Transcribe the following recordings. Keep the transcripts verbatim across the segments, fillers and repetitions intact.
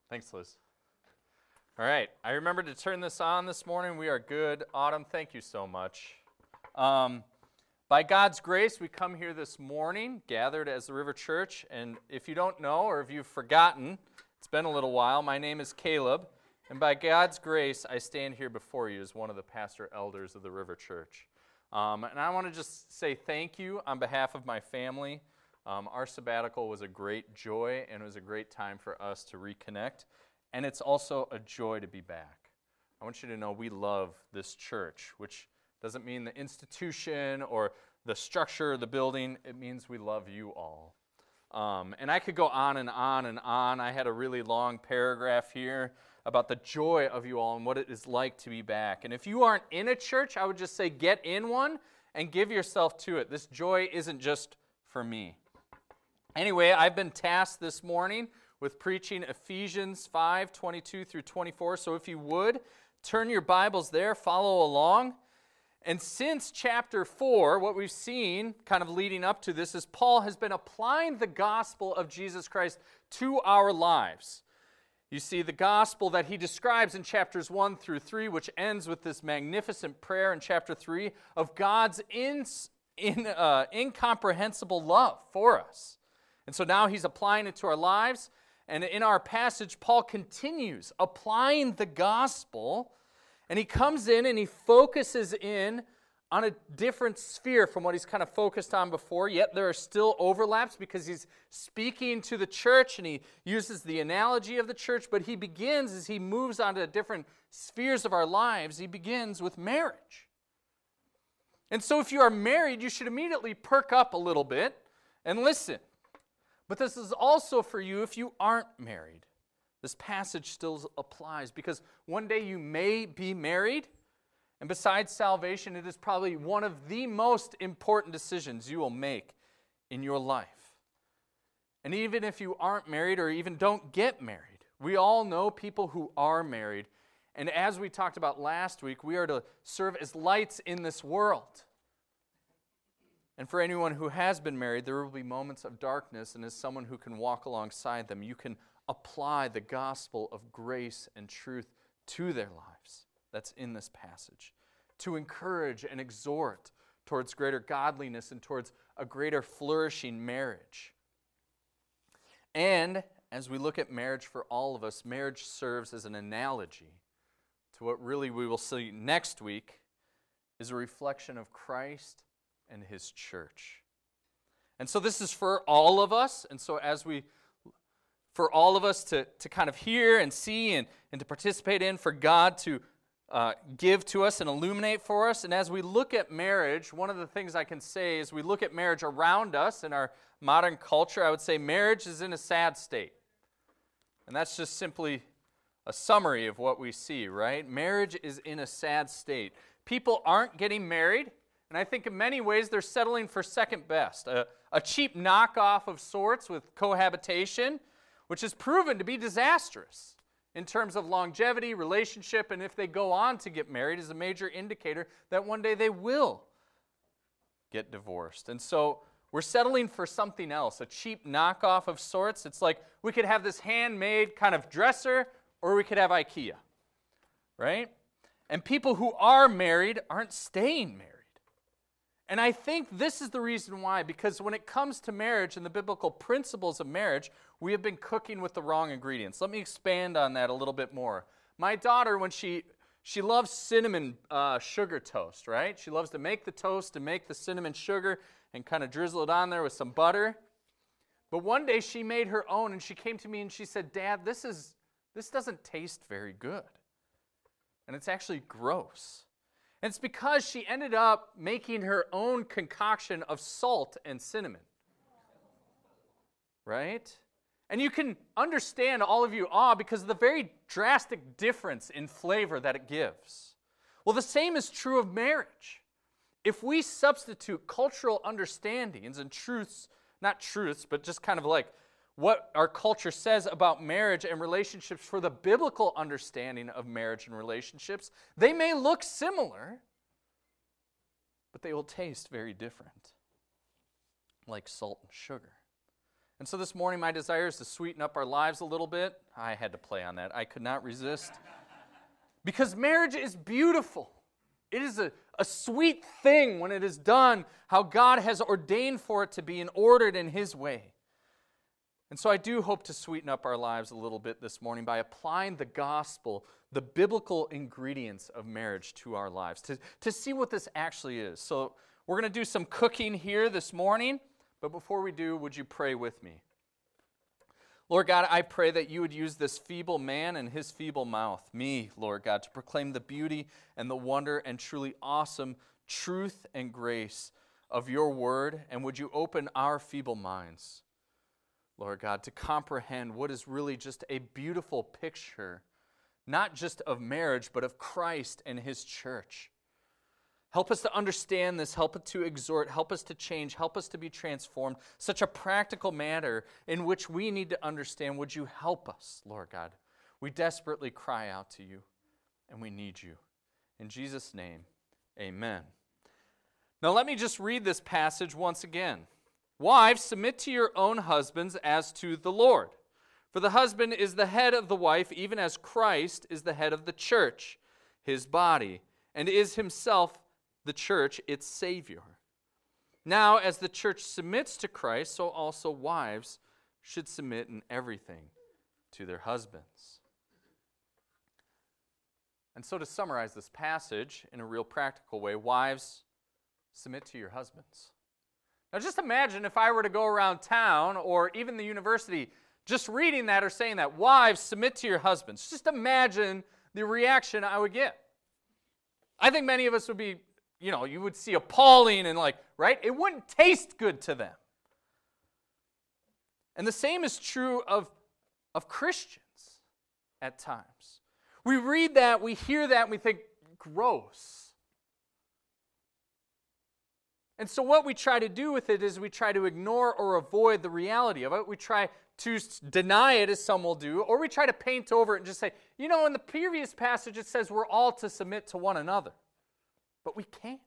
Thanks, Liz. All right, I remembered to turn this on this morning. We are good. Autumn, thank you so much. Um, by God's grace, we come here this morning, gathered as the River Church. And if you don't know or if you've forgotten, it's been a little while, my name is Caleb. And by God's grace, I stand here before you as one of the pastor elders of the River Church. Um, and I want to just say thank you on behalf of my family. Um, our sabbatical was a great joy, and it was a great time for us to reconnect. And it's also a joy to be back. I want you to know we love this church, which doesn't mean the institution or the structure of the building. It means we love you all. Um, and I could go on and on and on. I had a really long paragraph here about the joy of you all and what it is like to be back. And if you aren't in a church, I would just say get in one and give yourself to it. This joy isn't just for me. Anyway, I've been tasked this morning with preaching Ephesians five, twenty-two through twenty-four. So if you would, turn your Bibles there, follow along. And since chapter four, what we've seen kind of leading up to this is Paul has been applying the gospel of Jesus Christ to our lives. You see the gospel that he describes in chapters one through three, which ends with this magnificent prayer in chapter three of God's in, in, uh, incomprehensible love for us. And so now he's applying it to our lives. And in our passage, Paul continues applying the gospel. And he comes in and he focuses in on a different sphere from what he's kind of focused on before, yet there are still overlaps because he's speaking to the church and he uses the analogy of the church, but he begins, as he moves on to different spheres of our lives, he begins with marriage. And so if you are married, you should immediately perk up a little bit and listen. But this is also for you if you aren't married. This passage still applies because one day you may be married, and besides salvation, it is probably one of the most important decisions you will make in your life. And even if you aren't married or even don't get married, we all know people who are married. And as we talked about last week, we are to serve as lights in this world. And for anyone who has been married, there will be moments of darkness, and as someone who can walk alongside them, you can apply the gospel of grace and truth to their lives. That's in this passage, to encourage and exhort towards greater godliness and towards a greater flourishing marriage. And as we look at marriage for all of us, marriage serves as an analogy to what really we will see next week is a reflection of Christ and his church. And so this is for all of us, and so as we for all of us to, to kind of hear and see and, and to participate in, for God to Uh, give to us and illuminate for us. And as we look at marriage, one of the things I can say is we look at marriage around us in our modern culture, I would say marriage is in a sad state. And that's just simply a summary of what we see, right? Marriage is in a sad state. People aren't getting married, and I think in many ways they're settling for second best, a, a cheap knockoff of sorts with cohabitation, which has proven to be disastrous in terms of longevity, relationship, and if they go on to get married is a major indicator that one day they will get divorced. And so we're settling for something else, a cheap knockoff of sorts. It's like we could have this handmade kind of dresser, or we could have IKEA, right? And people who are married aren't staying married. And I think this is the reason why, because when it comes to marriage and the biblical principles of marriage, we have been cooking with the wrong ingredients. Let me expand on that a little bit more. My daughter, when she she loves cinnamon uh, sugar toast, right? She loves to make the toast and make the cinnamon sugar and kind of drizzle it on there with some butter. But one day she made her own, and she came to me and she said, "Dad, this is this doesn't taste very good. And it's actually gross." And it's because she ended up making her own concoction of salt and cinnamon. Right? And you can understand, all of you are, because of the very drastic difference in flavor that it gives. Well, the same is true of marriage. If we substitute cultural understandings and truths, not truths, but just kind of like what our culture says about marriage and relationships for the biblical understanding of marriage and relationships, they may look similar, but they will taste very different, like salt and sugar. And so this morning, my desire is to sweeten up our lives a little bit. I had to play on that. I could not resist. Because marriage is beautiful. It is a, a sweet thing when it is done how God has ordained for it to be and ordered in His way. And so I do hope to sweeten up our lives a little bit this morning by applying the gospel, the biblical ingredients of marriage to our lives, to, to see what this actually is. So we're going to do some cooking here this morning. But before we do, would you pray with me? Lord God, I pray that you would use this feeble man and his feeble mouth, me, Lord God, to proclaim the beauty and the wonder and truly awesome truth and grace of your word. And would you open our feeble minds, Lord God, to comprehend what is really just a beautiful picture, not just of marriage, but of Christ and his church. Help us to understand this, help us to exhort, help us to change, help us to be transformed. Such a practical matter in which we need to understand. Would you help us, Lord God? We desperately cry out to you, and we need you. In Jesus' name, amen. Now let me just read this passage once again. Wives, submit to your own husbands as to the Lord. For the husband is the head of the wife, even as Christ is the head of the church, his body, and is himself the church, its Savior. Now, as the church submits to Christ, so also wives should submit in everything to their husbands. And so to summarize this passage in a real practical way, wives, submit to your husbands. Now just imagine if I were to go around town or even the university just reading that or saying that, wives, submit to your husbands. Just imagine the reaction I would get. I think many of us would be, you know, you would see appalling and like, right? It wouldn't taste good to them. And the same is true of, of Christians at times. We read that, we hear that, and we think, gross. And so what we try to do with it is we try to ignore or avoid the reality of it. We try to deny it, as some will do, or we try to paint over it and just say, you know, in the previous passage it says we're all to submit to one another. But we can't.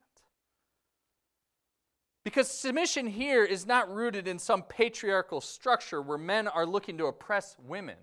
Because submission here is not rooted in some patriarchal structure where men are looking to oppress women.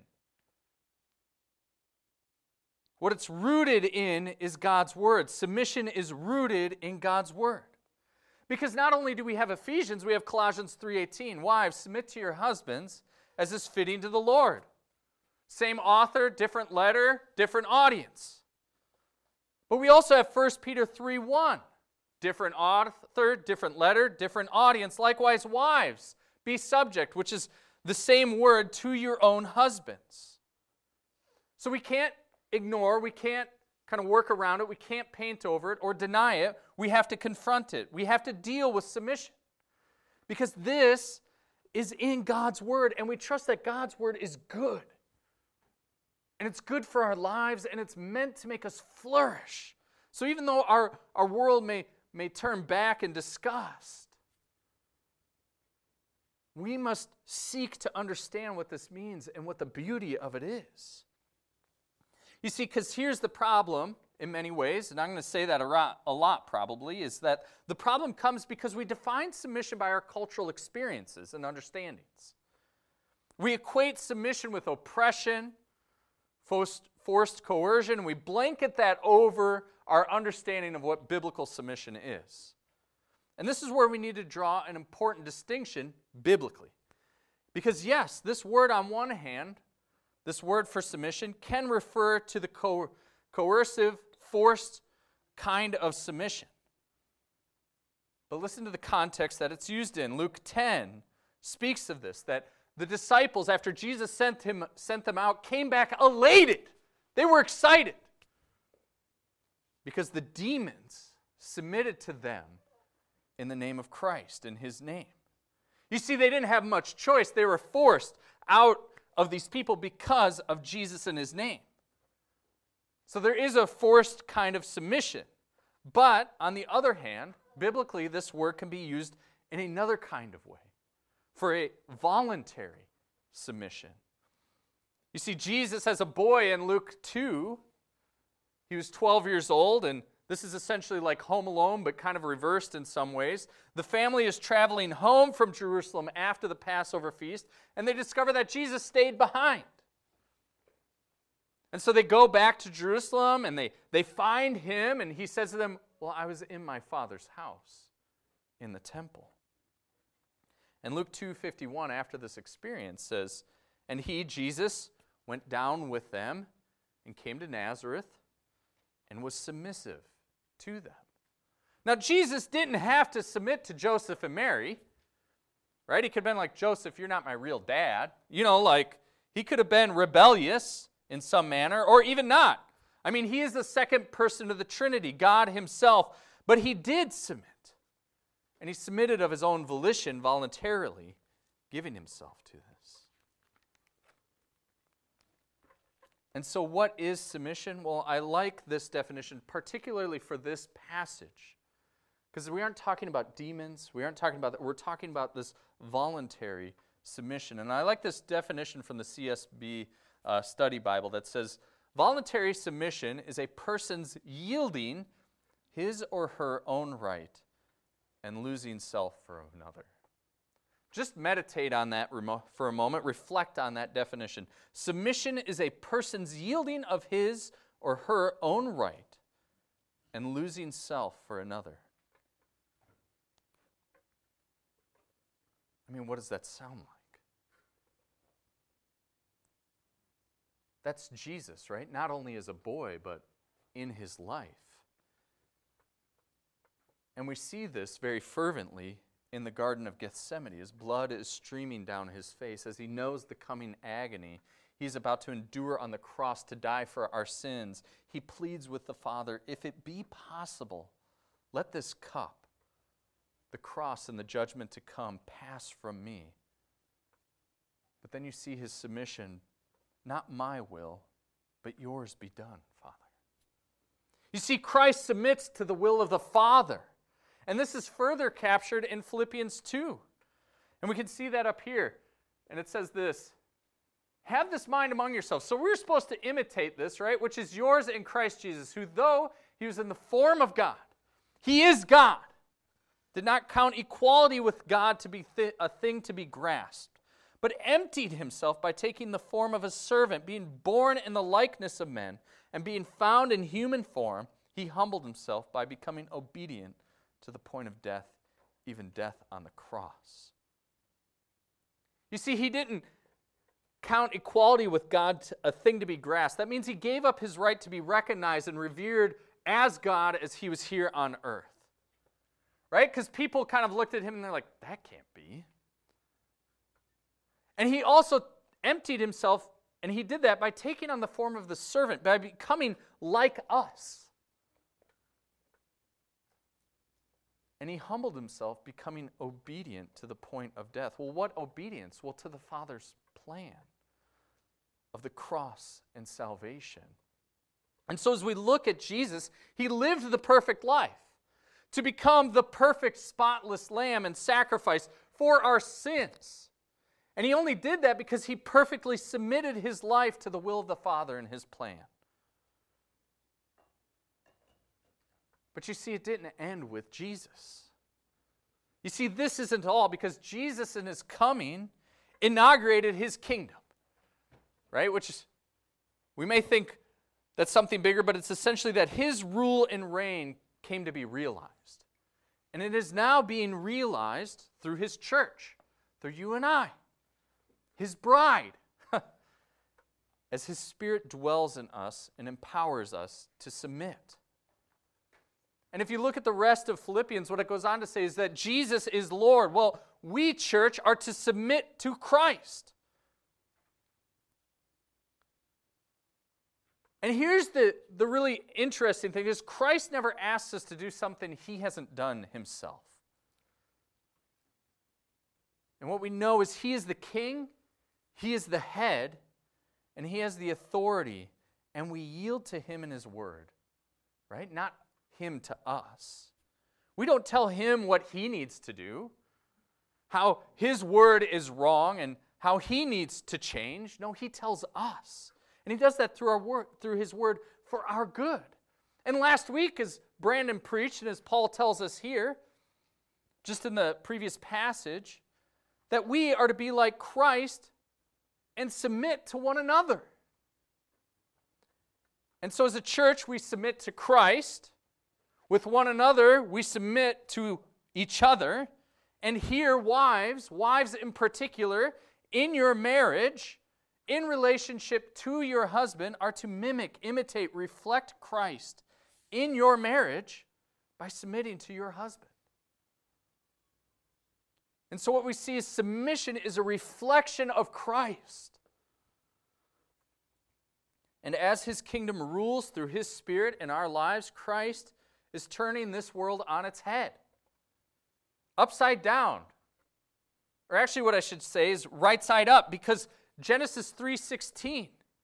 What it's rooted in is God's word. Submission is rooted in God's word. Because not only do we have Ephesians, we have Colossians three eighteen. Wives, submit to your husbands as is fitting to the Lord. Same author, different letter, different audience. But we also have First Peter three one. Different author, different letter, different audience. Likewise, wives, be subject, which is the same word, to your own husbands. So we can't ignore, we can't kind of work around it, we can't paint over it or deny it. We have to confront it. We have to deal with submission. Because this is in God's word, and we trust that God's word is good. And it's good for our lives, and it's meant to make us flourish. So even though our, our world may, may turn back in disgust, we must seek to understand what this means and what the beauty of it is. You see, because here's the problem in many ways, and I'm going to say that a lot, a lot probably, is that the problem comes because we define submission by our cultural experiences and understandings. We equate submission with oppression, Forced, forced coercion, and we blanket that over our understanding of what biblical submission is. And this is where we need to draw an important distinction biblically. Because yes, this word on one hand, this word for submission, can refer to the co- coercive, forced kind of submission. But listen to the context that it's used in. Luke ten speaks of this, that the disciples, after Jesus sent him, sent them out, came back elated. They were excited because the demons submitted to them in the name of Christ, in his name. You see, they didn't have much choice. They were forced out of these people because of Jesus and his name. So there is a forced kind of submission. But on the other hand, biblically, this word can be used in another kind of way, for a voluntary submission. You see, Jesus as a boy in Luke two, he was twelve years old, and This is essentially like Home Alone, but kind of reversed in some ways. The family is traveling home from Jerusalem after the Passover feast, and they discover that Jesus stayed behind. And so they go back to Jerusalem, and they, they find him, and he says to them, well, I was in my Father's house, in the temple. And Luke two fifty-one, after this experience, says, and he, Jesus, went down with them and came to Nazareth and was submissive to them. Now, Jesus didn't have to submit to Joseph and Mary, right? He could have been like, Joseph, you're not my real dad. You know, like, he could have been rebellious in some manner, or even not. I mean, he is the second person of the Trinity, God himself, but he did submit. And he submitted of his own volition, voluntarily, giving himself to this. And so what is submission? Well, I like this definition, particularly for this passage, because we aren't talking about demons. We aren't talking about that. We're talking about this voluntary submission. And I like this definition from the C S B uh, Study Bible that says, voluntary submission is a person's yielding his or her own right and losing self for another. Just meditate on that for a moment. Reflect on that definition. Submission is a person's yielding of his or her own right and losing self for another. I mean, what does that sound like? That's Jesus, right? Not only as a boy, but in his life. And we see this very fervently in the Garden of Gethsemane. His blood is streaming down his face as he knows the coming agony he's about to endure on the cross to die for our sins. He pleads with the Father, if it be possible, let this cup, the cross and the judgment to come, pass from me. But then you see his submission, not my will, but yours be done, Father. You see, Christ submits to the will of the Father. And this is further captured in Philippians two. And we can see that up here. And it says this, have this mind among yourselves. So we're supposed to imitate this, right? Which is yours in Christ Jesus, who though he was in the form of God, he is God, did not count equality with God to be th- a thing to be grasped, but emptied himself by taking the form of a servant, being born in the likeness of men, and being found in human form, he humbled himself by becoming obedient to the point of death, even death on the cross. You see, he didn't count equality with God a thing to be grasped. That means he gave up his right to be recognized and revered as God as he was here on earth. Right? Because people kind of looked at him and they're like, that can't be. And he also emptied himself, and he did that by taking on the form of the servant, by becoming like us. And he humbled himself, becoming obedient to the point of death. Well, what obedience? Well, to the Father's plan of the cross and salvation. And so as we look at Jesus, he lived the perfect life to become the perfect, spotless lamb and sacrifice for our sins. And he only did that because he perfectly submitted his life to the will of the Father and his plan. But you see, it didn't end with Jesus. You see, this isn't all, because Jesus in his coming inaugurated his kingdom, right? Which is, we may think that's something bigger, but it's essentially that his rule and reign came to be realized. And it is now being realized through his church, through you and I, his bride, as his Spirit dwells in us and empowers us to submit. And if you look at the rest of Philippians, what it goes on to say is that Jesus is Lord. Well, we, church, are to submit to Christ. And here's the, the really interesting thing, is Christ never asks us to do something he hasn't done himself. And what we know is he is the king, he is the head, and he has the authority, and we yield to him in his word, right? Not him to us. We don't tell him what he needs to do, how his word is wrong and how he needs to change. No, he tells us. And he does that through our word, through his word for our good. And last week, as Brandon preached, and as Paul tells us here, just in the previous passage, that we are to be like Christ and submit to one another. And so as a church, we submit to Christ. With one another, we submit to each other. And here, wives, wives in particular, in your marriage, in relationship to your husband, are to mimic, imitate, reflect Christ in your marriage by submitting to your husband. And so what we see is submission is a reflection of Christ. And as his kingdom rules through his Spirit in our lives, Christ is turning this world on its head. Upside down. Or actually what I should say is right side up, because Genesis three sixteen,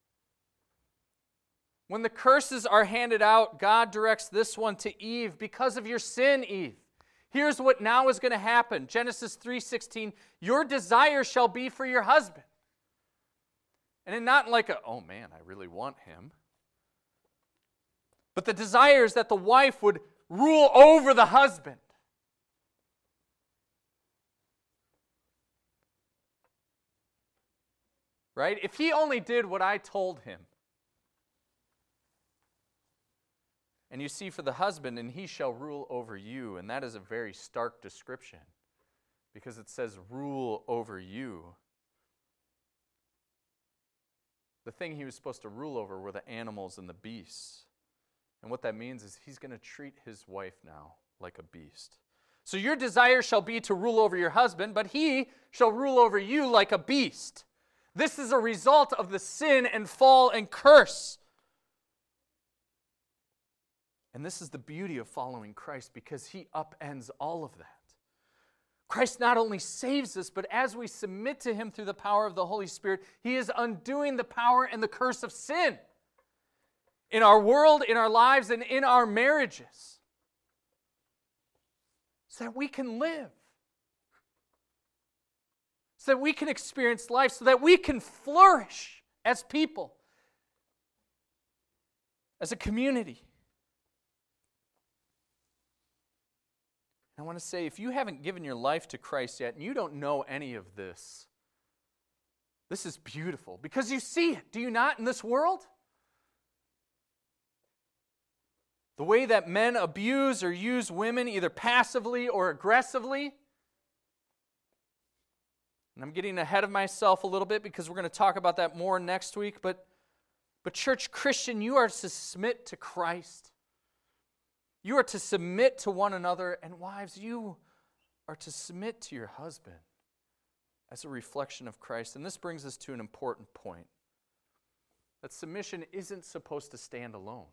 when the curses are handed out, God directs this one to Eve. Because of your sin, Eve, here's what now is going to happen. Genesis three sixteen, your desire shall be for your husband. And not like a, oh man, I really want him. But the desire is that the wife would rule over the husband. Right? If he only did what I told him. And you see, for the husband, and he shall rule over you. And that is a very stark description, because it says rule over you. The thing he was supposed to rule over were the animals and the beasts. And what that means is he's going to treat his wife now like a beast. So your desire shall be to rule over your husband, but he shall rule over you like a beast. This is a result of the sin and fall and curse. And this is the beauty of following Christ, because he upends all of that. Christ not only saves us, but as we submit to him through the power of the Holy Spirit, he is undoing the power and the curse of sin in our world, in our lives, and in our marriages, so that we can live, so that we can experience life, so that we can flourish as people, as a community. I want to say, if you haven't given your life to Christ yet and you don't know any of this, this is beautiful, because you see it, do you not, in this world? The way that men abuse or use women either passively or aggressively. And I'm getting ahead of myself a little bit, because we're going to talk about that more next week. But, but church Christian, you are to submit to Christ. You are to submit to one another, and wives, you are to submit to your husband as a reflection of Christ. And this brings us to an important point, that submission isn't supposed to stand alone.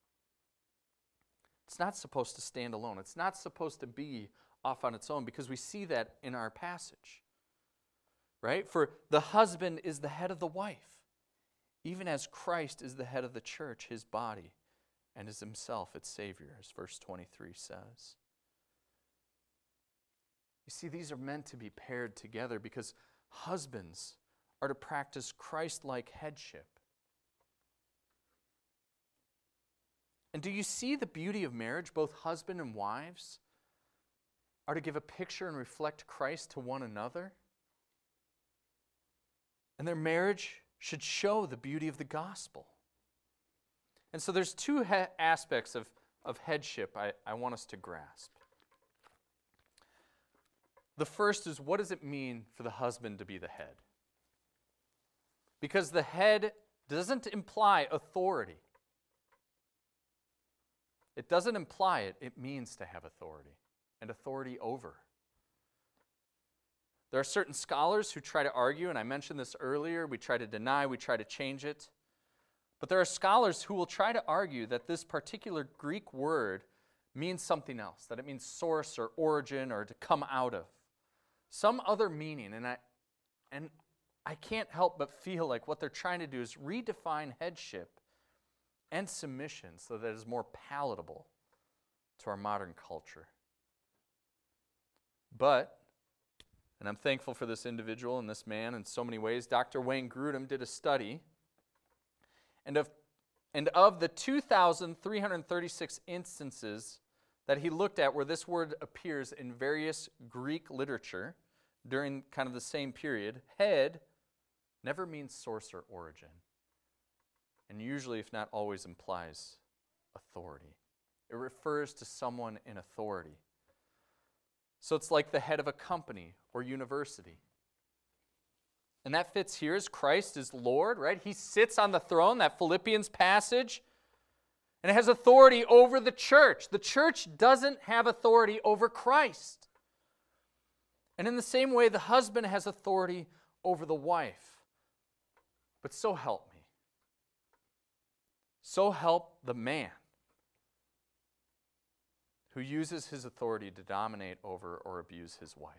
It's not supposed to stand alone. It's not supposed to be off on its own, because we see that in our passage, right? For the husband is the head of the wife, even as Christ is the head of the church, his body, and is himself its Savior, as verse twenty-three says. You see, these are meant to be paired together, because husbands are to practice Christ-like headship. And do you see the beauty of marriage? Both husband and wives are to give a picture and reflect Christ to one another. And their marriage should show the beauty of the gospel. And so there's two he- aspects of, of headship I, I want us to grasp. The first is, what does it mean for the husband to be the head? Because the head doesn't imply authority. It doesn't imply it. It means to have authority, and authority over. There are certain scholars who try to argue, and I mentioned this earlier, we try to deny, we try to change it. But there are scholars who will try to argue that this particular Greek word means something else, that it means source or origin or to come out of. Some other meaning, and I, and I can't help but feel like what they're trying to do is redefine headship and submission so that it is more palatable to our modern culture. But, and I'm thankful for this individual and this man in so many ways, Doctor Wayne Grudem did a study, and, of, And of the two thousand three hundred thirty-six instances that he looked at where this word appears in various Greek literature during kind of the same period, head never means source or origin, and usually, if not always, implies authority. It refers to someone in authority. So it's like the head of a company or university. And that fits here as Christ is Lord, right? He sits on the throne, that Philippians passage, and it has authority over the church. The church doesn't have authority over Christ. And in the same way, the husband has authority over the wife. But so help me. So help the man who uses his authority to dominate over or abuse his wife.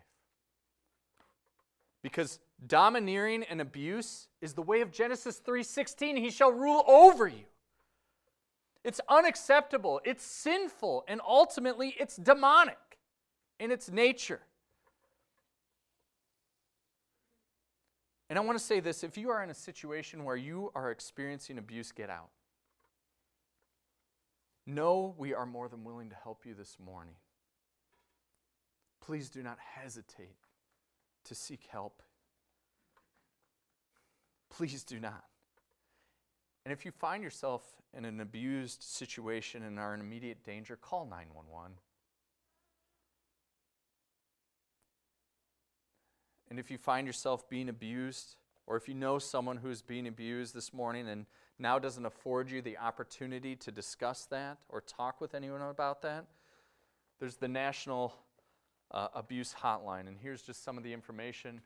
Because domineering and abuse is the way of Genesis three sixteen. He shall rule over you. It's unacceptable. It's sinful. And ultimately, it's demonic in its nature. And I want to say this. If you are in a situation where you are experiencing abuse, get out. No, we are more than willing to help you this morning. Please do not hesitate to seek help. Please do not. And if you find yourself in an abused situation and are in immediate danger, call nine one one. And if you find yourself being abused, or if you know someone who is being abused this morning and now doesn't afford you the opportunity to discuss that or talk with anyone about that, there's the National uh, Abuse Hotline. And here's just some of the information.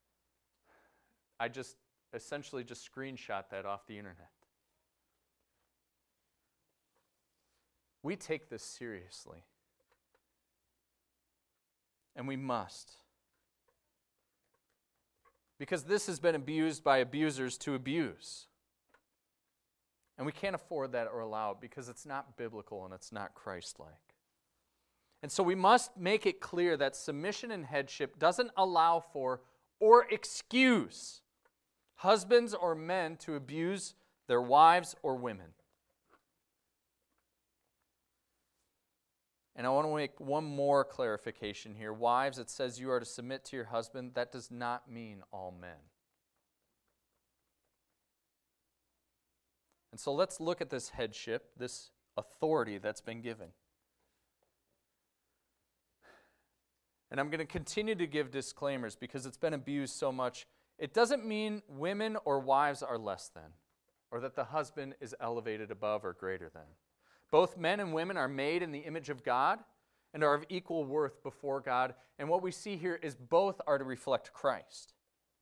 I just essentially just screenshot that off the internet. We take this seriously. And we must. Because this has been abused by abusers to abuse. And we can't afford that or allow it because it's not biblical and it's not Christ-like. And so we must make it clear that submission and headship doesn't allow for or excuse husbands or men to abuse their wives or women. And I want to make one more clarification here. Wives, it says you are to submit to your husband. That does not mean all men. And so let's look at this headship, this authority that's been given. And I'm going to continue to give disclaimers because it's been abused so much. It doesn't mean women or wives are less than, or that the husband is elevated above or greater than. Both men and women are made in the image of God and are of equal worth before God. And what we see here is both are to reflect Christ.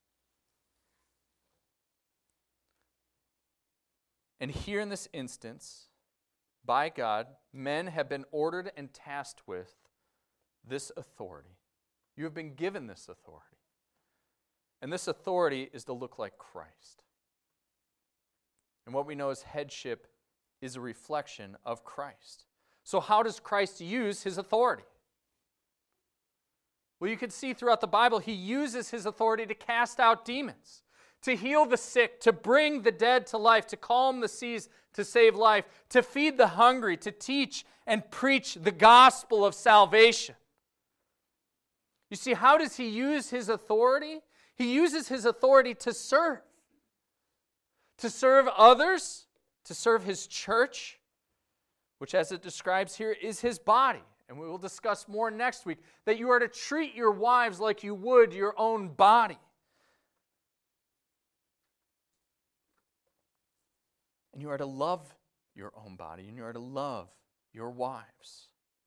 And here in this instance, by God, men have been ordered and tasked with this authority. You have been given this authority. And this authority is to look like Christ. And what we know as headship is a reflection of Christ. So how does Christ use his authority? Well, you can see throughout the Bible, he uses his authority to cast out demons, to heal the sick, to bring the dead to life, to calm the seas, to save life, to feed the hungry, to teach and preach the gospel of salvation. You see, how does he use his authority? He uses his authority to serve. To serve others, to serve his church, which as it describes here is his body. And we will discuss more next week, that you are to treat your wives like you would your own body. And you are to love your own body, and you are to love your wives.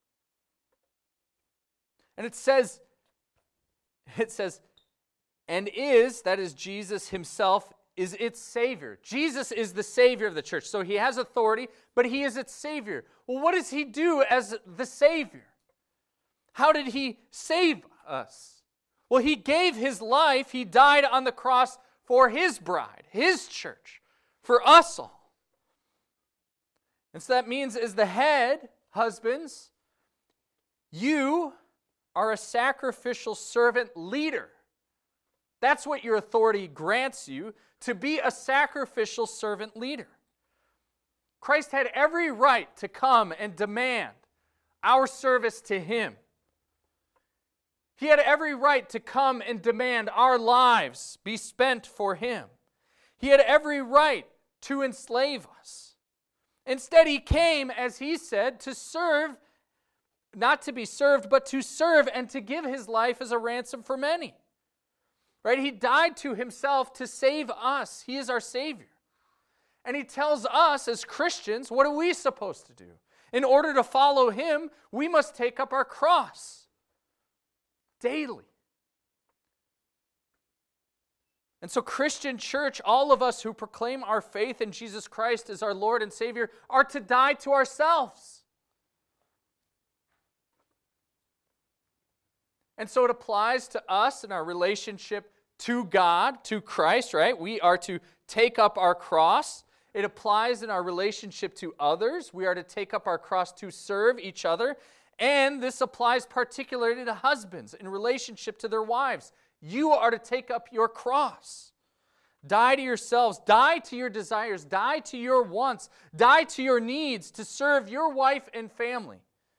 And it says, it says, and is, that is Jesus himself, is its Savior. Jesus is the Savior of the church. So he has authority, but he is its Savior. Well, what does he do as the Savior? How did he save us? Well, he gave his life. He died on the cross for his bride, his church, for us all. And so that means as the head, husbands, you are a sacrificial servant leader. That's what your authority grants you, to be a sacrificial servant leader. Christ had every right to come and demand our service to him. He had every right to come and demand our lives be spent for him. He had every right to enslave us. Instead, he came, as he said, to serve, not to be served, but to serve and to give his life as a ransom for many. Right? He died to himself to save us. He is our Savior. And he tells us as Christians, what are we supposed to do? In order to follow him, we must take up our cross daily. And so, Christian church, all of us who proclaim our faith in Jesus Christ as our Lord and Savior, are to die to ourselves. And so it applies to us in our relationship to God, to Christ, right? We are to take up our cross. It applies in our relationship to others. We are to take up our cross to serve each other. And this applies particularly to husbands in relationship to their wives. You are to take up your cross. Die to yourselves. Die to your desires. Die to your wants. Die to your needs to serve your wife and family.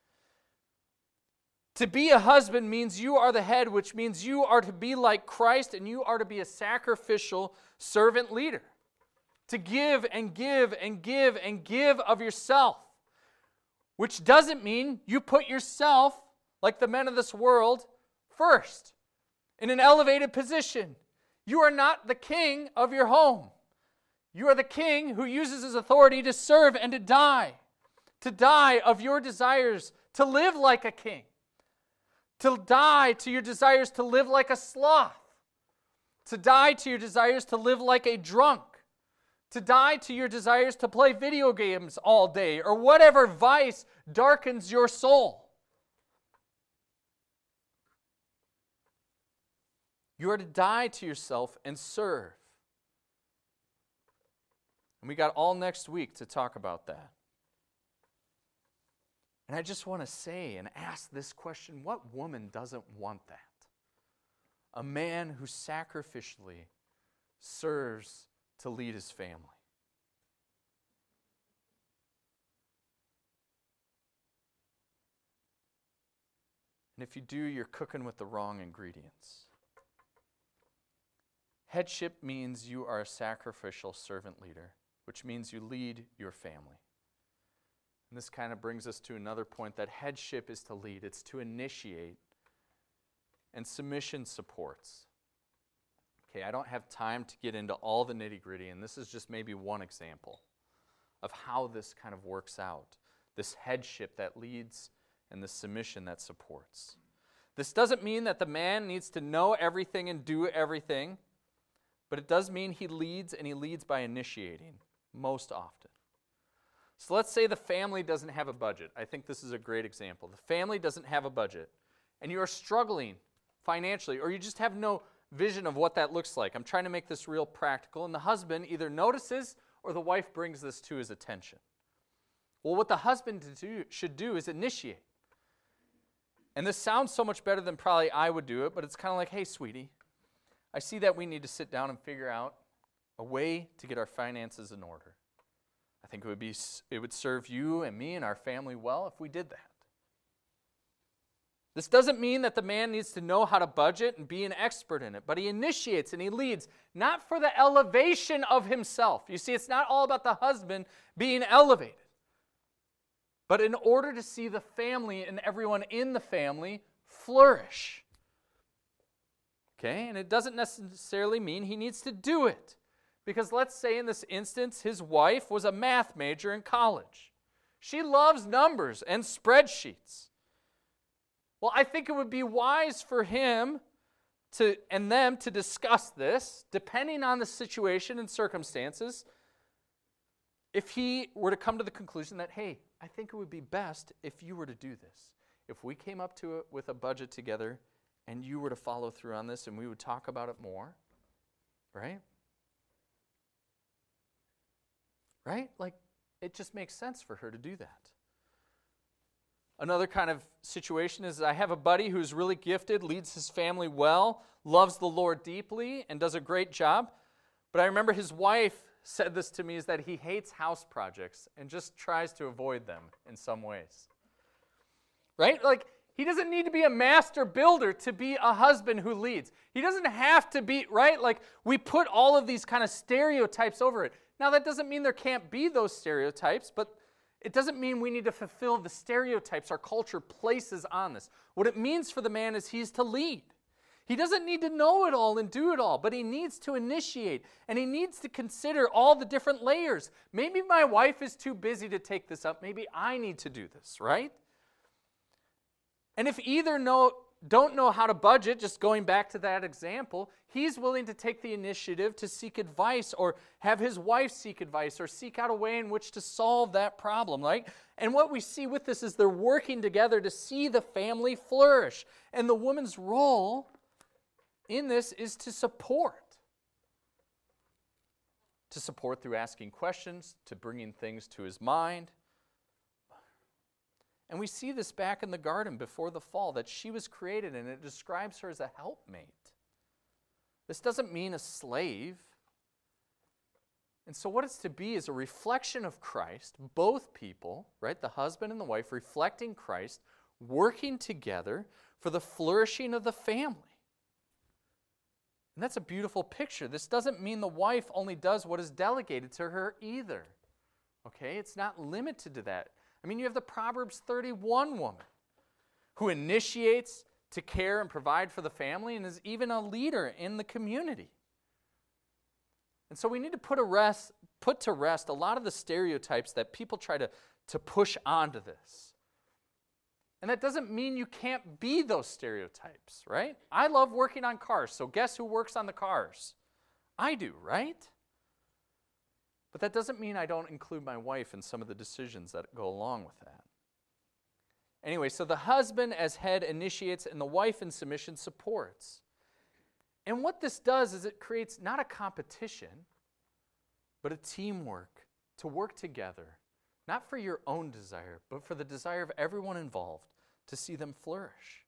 To be a husband means you are the head, which means you are to be like Christ and you are to be a sacrificial servant leader. To give and give and give and give of yourself. Which doesn't mean you put yourself, like the men of this world, first, in an elevated position. You are not the king of your home. You are the king who uses his authority to serve and to die. To die of your desires, to live like a king. To die to your desires to live like a sloth. To die to your desires to live like a drunk. To die to your desires to play video games all day, or whatever vice darkens your soul. You are to die to yourself and serve. And we got all next week to talk about that. And I just want to say and ask this question, what woman doesn't want that? A man who sacrificially serves to lead his family. And if you do, you're cooking with the wrong ingredients. Headship means you are a sacrificial servant leader, which means you lead your family. And this kind of brings us to another point, that headship is to lead, it's to initiate, and submission supports. Okay, I don't have time to get into all the nitty-gritty, and this is just maybe one example of how this kind of works out. This headship that leads and the submission that supports. This doesn't mean that the man needs to know everything and do everything, but it does mean he leads, and he leads by initiating most often. So let's say the family doesn't have a budget. I think this is a great example. The family doesn't have a budget, and you are struggling financially, or you just have no vision of what that looks like. I'm trying to make this real practical, and the husband either notices or the wife brings this to his attention. Well, what the husband do, should do is initiate. And this sounds so much better than probably I would do it, but it's kind of like, hey, sweetie, I see that we need to sit down and figure out a way to get our finances in order. I think it would be it would serve you and me and our family well if we did that. This doesn't mean that the man needs to know how to budget and be an expert in it, but he initiates and he leads, not for the elevation of himself. You see, it's not all about the husband being elevated, but in order to see the family and everyone in the family flourish. Okay, and it doesn't necessarily mean he needs to do it. Because let's say in this instance, his wife was a math major in college. She loves numbers and spreadsheets. Well, I think it would be wise for him to and them to discuss this, depending on the situation and circumstances, if he were to come to the conclusion that, hey, I think it would be best if you were to do this. If we came up to it with a budget together and you were to follow through on this and we would talk about it more, right? Right? Like, it just makes sense for her to do that. Another kind of situation is I have a buddy who's really gifted, leads his family well, loves the Lord deeply, and does a great job. But I remember his wife said this to me is that he hates house projects and just tries to avoid them in some ways. Right? Like, he doesn't need to be a master builder to be a husband who leads. He doesn't have to be, right? Like, we put all of these kind of stereotypes over it. Now, that doesn't mean there can't be those stereotypes, but it doesn't mean we need to fulfill the stereotypes our culture places on this. What it means for the man is he's to lead. He doesn't need to know it all and do it all, but he needs to initiate, and he needs to consider all the different layers. Maybe my wife is too busy to take this up. Maybe I need to do this, right? And if either know, don't know how to budget, just going back to that example, he's willing to take the initiative to seek advice or have his wife seek advice or seek out a way in which to solve that problem, right? And what we see with this is they're working together to see the family flourish. And the woman's role in this is to support. To support through asking questions, to bringing things to his mind. And we see this back in the garden before the fall, that she was created, and it describes her as a helpmate. This doesn't mean a slave. And so what it's to be is a reflection of Christ, both people, right, the husband and the wife, reflecting Christ, working together for the flourishing of the family. And that's a beautiful picture. This doesn't mean the wife only does what is delegated to her either. Okay, it's not limited to that. I mean, you have the Proverbs thirty-one woman who initiates to care and provide for the family and is even a leader in the community. And so we need to put, a rest, put to rest a lot of the stereotypes that people try to, to push onto this. And that doesn't mean you can't be those stereotypes, right? I love working on cars, so guess who works on the cars? I do, right? But that doesn't mean I don't include my wife in some of the decisions that go along with that. Anyway, so the husband as head initiates and the wife in submission supports. And what this does is it creates not a competition, but a teamwork to work together, not for your own desire, but for the desire of everyone involved to see them flourish.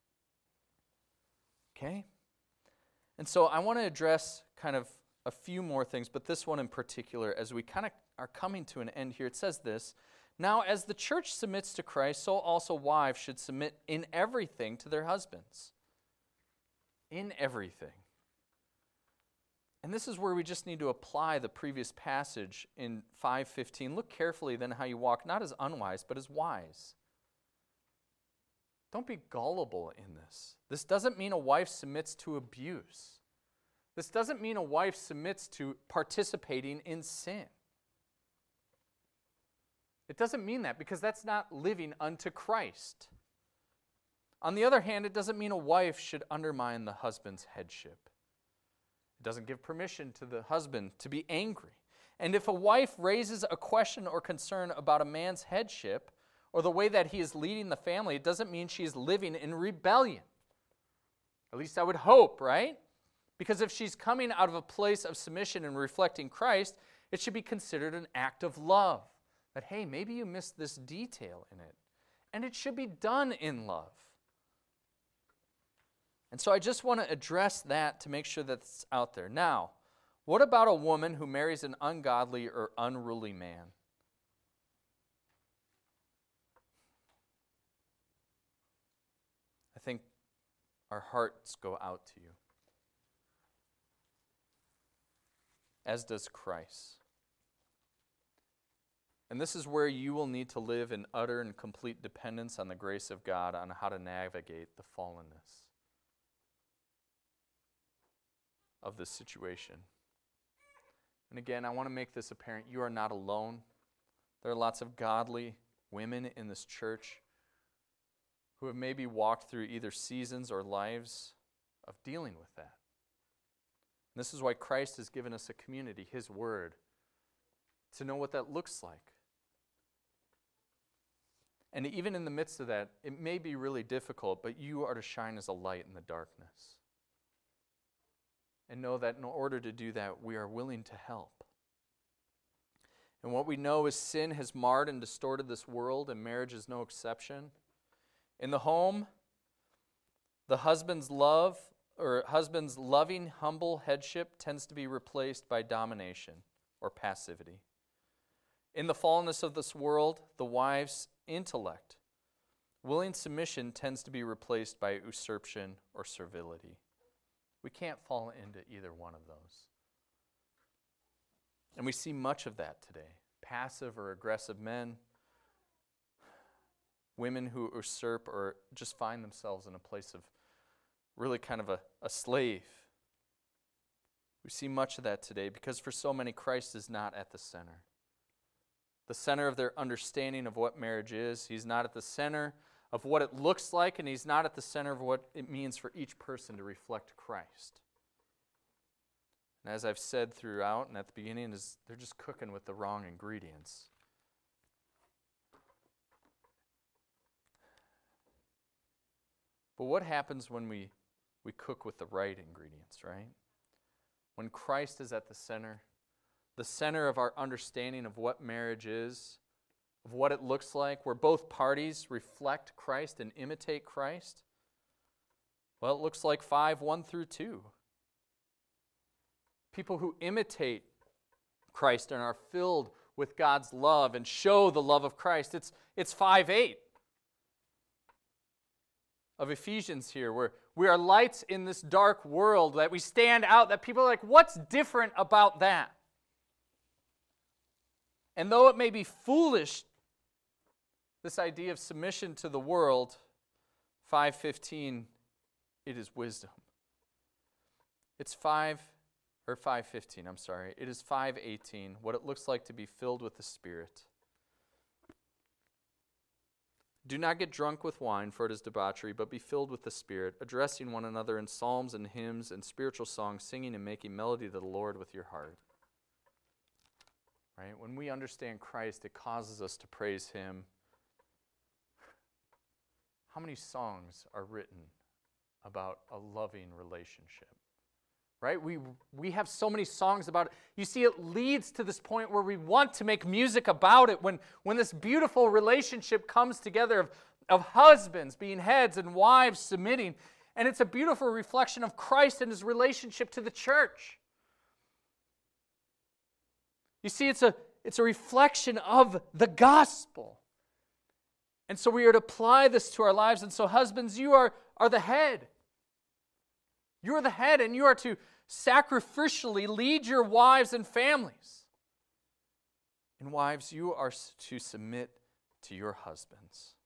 Okay? And so I want to address kind of a few more things, but this one in particular, as we kind of are coming to an end here, it says this: now, as the church submits to Christ, so also wives should submit in everything to their husbands. In everything. And this is where we just need to apply the previous passage in five fifteen. Look carefully then how you walk, not as unwise, but as wise. Don't be gullible in this. This doesn't mean a wife submits to abuse. This doesn't mean a wife submits to participating in sin. It doesn't mean that, because that's not living unto Christ. On the other hand, it doesn't mean a wife should undermine the husband's headship. It doesn't give permission to the husband to be angry. And if a wife raises a question or concern about a man's headship or the way that he is leading the family, it doesn't mean she is living in rebellion. At least I would hope, right? Because if she's coming out of a place of submission and reflecting Christ, it should be considered an act of love. That, hey, maybe you missed this detail in it. And it should be done in love. And so I just want to address that to make sure that's out there. Now, what about a woman who marries an ungodly or unruly man? I think our hearts go out to you. As does Christ. And this is where you will need to live in utter and complete dependence on the grace of God on how to navigate the fallenness of this situation. And again, I want to make this apparent. You are not alone. There are lots of godly women in this church who have maybe walked through either seasons or lives of dealing with that. And this is why Christ has given us a community, His Word, to know what that looks like. And even in the midst of that, it may be really difficult, but you are to shine as a light in the darkness. And know that in order to do that, we are willing to help. And what we know is sin has marred and distorted this world, and marriage is no exception. In the home, the husband's love, or husband's loving, humble headship tends to be replaced by domination or passivity. In the fallenness of this world, the wife's intellect, willing submission tends to be replaced by usurpation or servility. We can't fall into either one of those. And we see much of that today. Passive or aggressive men, women who usurp or just find themselves in a place of really kind of a, a slave. We see much of that today because for so many, Christ is not at the center. The center of their understanding of what marriage is. He's not at the center of what it looks like, and he's not at the center of what it means for each person to reflect Christ. And as I've said throughout and at the beginning, is they're just cooking with the wrong ingredients. But what happens when we, we cook with the right ingredients, right? When Christ is at the center, the center of our understanding of what marriage is, of what it looks like, where both parties reflect Christ and imitate Christ, well, it looks like five, one through two. People who imitate Christ and are filled with God's love and show the love of Christ. It's, it's five eight of Ephesians here, where we are lights in this dark world, that we stand out, that people are like, what's different about that? And though it may be foolish, this idea of submission to the world, five fifteen, it is wisdom. It's five Or five fifteen, I'm sorry. It is five eighteen, what it looks like to be filled with the Spirit. Do not get drunk with wine, for it is debauchery, but be filled with the Spirit, addressing one another in psalms and hymns and spiritual songs, singing and making melody to the Lord with your heart. Right? When we understand Christ, it causes us to praise Him. How many songs are written about a loving relationship? Right? We we have so many songs about it. You see, it leads to this point where we want to make music about it when, when this beautiful relationship comes together of, of husbands being heads and wives submitting. And it's a beautiful reflection of Christ and His relationship to the church. You see, it's a, it's a reflection of the gospel. And so we are to apply this to our lives. And so husbands, you are, are the head. You are the head, and you are to sacrificially lead your wives and families. And wives, you are to submit to your husbands.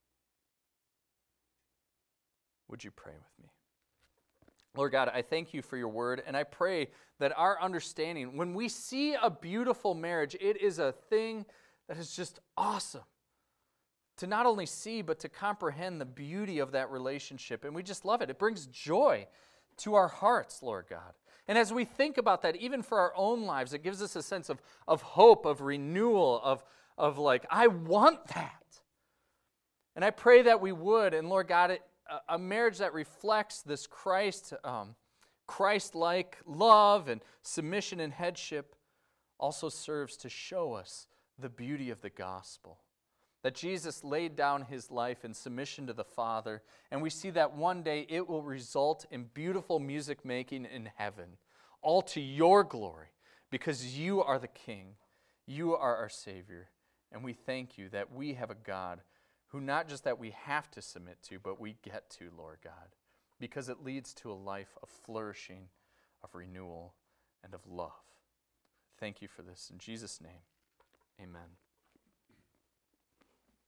Would you pray with me? Lord God, I thank you for your word, and I pray that our understanding, when we see a beautiful marriage, it is a thing that is just awesome. To not only see, but to comprehend the beauty of that relationship. And we just love it. It brings joy to our hearts, Lord God. And as we think about that, even for our own lives, it gives us a sense of, of hope, of renewal, of, of like, I want that. And I pray that we would. And Lord God, it, a, a marriage that reflects this Christ, um, Christ-like love and submission and headship also serves to show us the beauty of the gospel. That Jesus laid down His life in submission to the Father, and we see that one day it will result in beautiful music making in heaven, all to your glory, because you are the King, you are our Savior, and we thank you that we have a God who not just that we have to submit to, but we get to, Lord God, because it leads to a life of flourishing, of renewal, and of love. Thank you for this. In Jesus' name, amen.